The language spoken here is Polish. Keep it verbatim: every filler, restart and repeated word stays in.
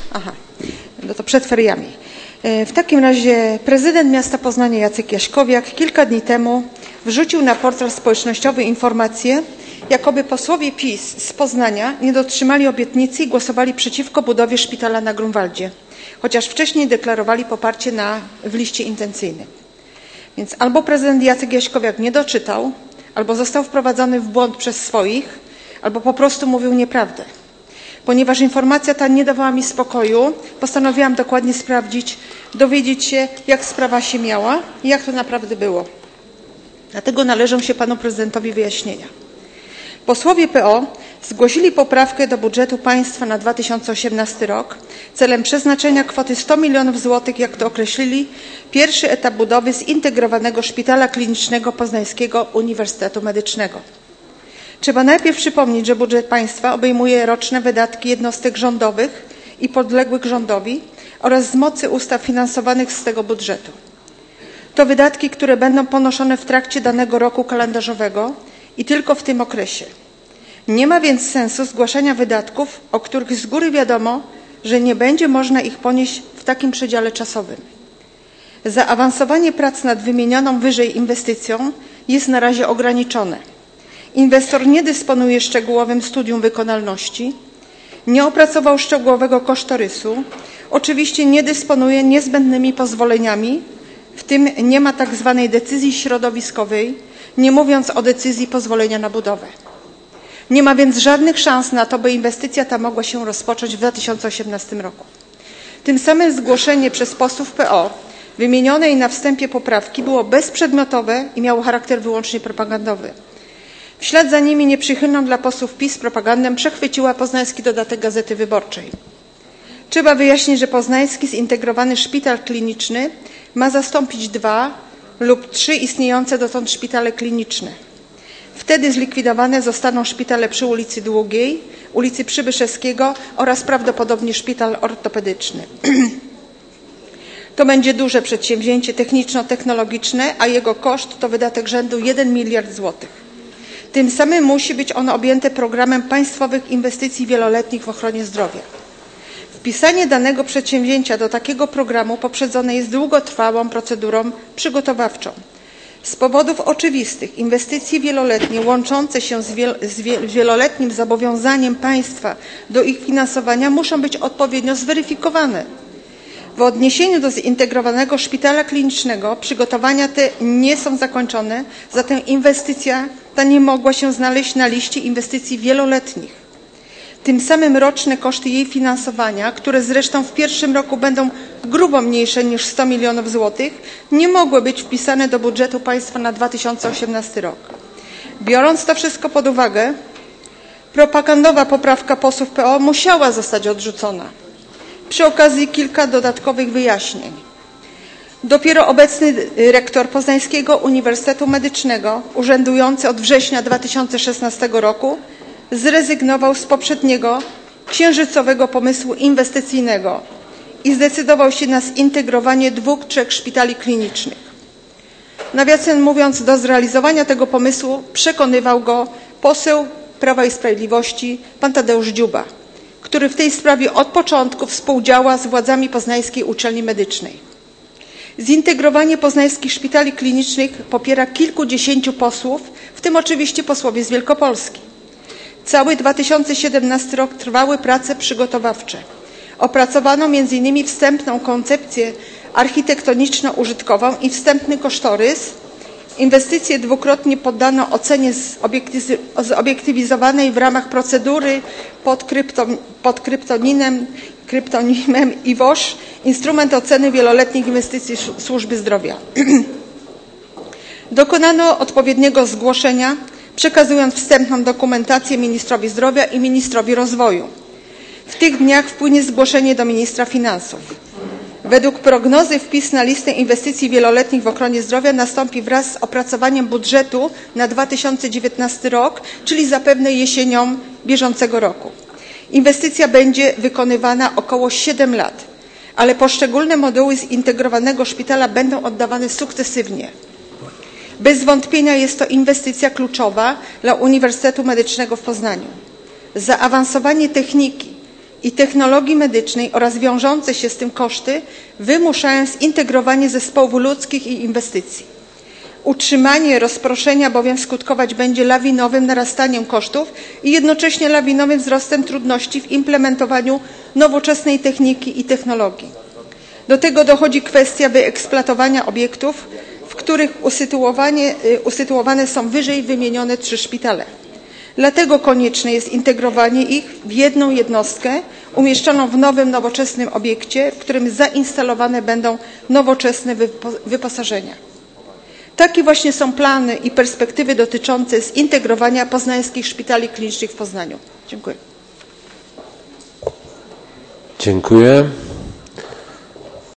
Aha, no to przed feriami. W takim razie prezydent miasta Poznania Jacek Jaśkowiak kilka dni temu wrzucił na portal społecznościowy informację, jakoby posłowie PiS z Poznania nie dotrzymali obietnicy i głosowali przeciwko budowie szpitala na Grunwaldzie, chociaż wcześniej deklarowali poparcie na, w liście intencyjnym. Więc albo prezydent Jacek Jaśkowiak nie doczytał, albo został wprowadzony w błąd przez swoich, albo po prostu mówił nieprawdę. Ponieważ informacja ta nie dawała mi spokoju, postanowiłam dokładnie sprawdzić, dowiedzieć się, jak sprawa się miała i jak to naprawdę było. Dlatego należą się panu prezydentowi wyjaśnienia. Posłowie P O zgłosili poprawkę do budżetu państwa na dwa tysiące osiemnasty rok celem przeznaczenia kwoty sto milionów złotych, jak to określili, pierwszy etap budowy zintegrowanego szpitala klinicznego Poznańskiego Uniwersytetu Medycznego. Trzeba najpierw przypomnieć, że budżet państwa obejmuje roczne wydatki jednostek rządowych i podległych rządowi oraz z mocy ustaw finansowanych z tego budżetu. To wydatki, które będą ponoszone w trakcie danego roku kalendarzowego i tylko w tym okresie. Nie ma więc sensu zgłaszania wydatków, o których z góry wiadomo, że nie będzie można ich ponieść w takim przedziale czasowym. Zaawansowanie prac nad wymienioną wyżej inwestycją jest na razie ograniczone. Inwestor nie dysponuje szczegółowym studium wykonalności, nie opracował szczegółowego kosztorysu, oczywiście nie dysponuje niezbędnymi pozwoleniami, w tym nie ma tak zwanej decyzji środowiskowej, nie mówiąc o decyzji pozwolenia na budowę. Nie ma więc żadnych szans na to, by inwestycja ta mogła się rozpocząć w dwa tysiące osiemnastym roku. Tym samym zgłoszenie przez posłów P O wymienionej na wstępie poprawki było bezprzedmiotowe i miało charakter wyłącznie propagandowy. W ślad za nimi nieprzychylną dla posłów PiS propagandę przechwyciła Poznański Dodatek Gazety Wyborczej. Trzeba wyjaśnić, że Poznański Zintegrowany Szpital Kliniczny ma zastąpić dwa lub trzy istniejące dotąd szpitale kliniczne. Wtedy zlikwidowane zostaną szpitale przy ulicy Długiej, ulicy Przybyszewskiego oraz prawdopodobnie szpital ortopedyczny. To będzie duże przedsięwzięcie techniczno-technologiczne, a jego koszt to wydatek rzędu jeden miliard złotych. Tym samym musi być ono objęte programem państwowych inwestycji wieloletnich w ochronie zdrowia. Wpisanie danego przedsięwzięcia do takiego programu poprzedzone jest długotrwałą procedurą przygotowawczą. Z powodów oczywistych inwestycje wieloletnie łączące się z, wiel z wieloletnim zobowiązaniem państwa do ich finansowania muszą być odpowiednio zweryfikowane. W odniesieniu do zintegrowanego szpitala klinicznego przygotowania te nie są zakończone, zatem inwestycja ta nie mogła się znaleźć na liście inwestycji wieloletnich. Tym samym roczne koszty jej finansowania, które zresztą w pierwszym roku będą grubo mniejsze niż sto milionów złotych, nie mogły być wpisane do budżetu państwa na dwa tysiące osiemnasty rok. Biorąc to wszystko pod uwagę, propagandowa poprawka posłów P O musiała zostać odrzucona. Przy okazji kilka dodatkowych wyjaśnień. Dopiero obecny rektor Poznańskiego Uniwersytetu Medycznego, urzędujący od września dwa tysiące szesnastego roku, zrezygnował z poprzedniego księżycowego pomysłu inwestycyjnego i zdecydował się na zintegrowanie dwóch, trzech szpitali klinicznych. Nawiasem mówiąc, do zrealizowania tego pomysłu przekonywał go poseł Prawa i Sprawiedliwości pan Tadeusz Dziuba, który w tej sprawie od początku współdziała z władzami Poznańskiej Uczelni Medycznej. Zintegrowanie poznańskich szpitali klinicznych popiera kilkudziesięciu posłów, w tym oczywiście posłowie z Wielkopolski. Cały dwa tysiące siedemnasty rok trwały prace przygotowawcze. Opracowano między innymi wstępną koncepcję architektoniczno-użytkową i wstępny kosztorys. Inwestycje dwukrotnie poddano ocenie zobiektywizowanej w ramach procedury pod, krypto, pod kryptonimem, kryptonimem I W O Sz, instrument oceny wieloletnich inwestycji służby zdrowia. Dokonano odpowiedniego zgłoszenia, przekazując wstępną dokumentację ministrowi zdrowia i ministrowi rozwoju. W tych dniach wpłynie zgłoszenie do ministra finansów. Według prognozy wpis na listę inwestycji wieloletnich w ochronie zdrowia nastąpi wraz z opracowaniem budżetu na dwa tysiące dziewiętnasty rok, czyli zapewne jesienią bieżącego roku. Inwestycja będzie wykonywana około siedem lat, ale poszczególne moduły zintegrowanego szpitala będą oddawane sukcesywnie. Bez wątpienia jest to inwestycja kluczowa dla Uniwersytetu Medycznego w Poznaniu. Zaawansowanie techniki i technologii medycznej oraz wiążące się z tym koszty wymuszają zintegrowanie zespołów ludzkich i inwestycji. Utrzymanie rozproszenia bowiem skutkować będzie lawinowym narastaniem kosztów i jednocześnie lawinowym wzrostem trudności w implementowaniu nowoczesnej techniki i technologii. Do tego dochodzi kwestia wyeksploatowania obiektów, w których usytuowanie, usytuowane są wyżej wymienione trzy szpitale. Dlatego konieczne jest integrowanie ich w jedną jednostkę umieszczoną w nowym, nowoczesnym obiekcie, w którym zainstalowane będą nowoczesne wyposażenia. Takie właśnie są plany i perspektywy dotyczące zintegrowania poznańskich szpitali klinicznych w Poznaniu. Dziękuję. Dziękuję.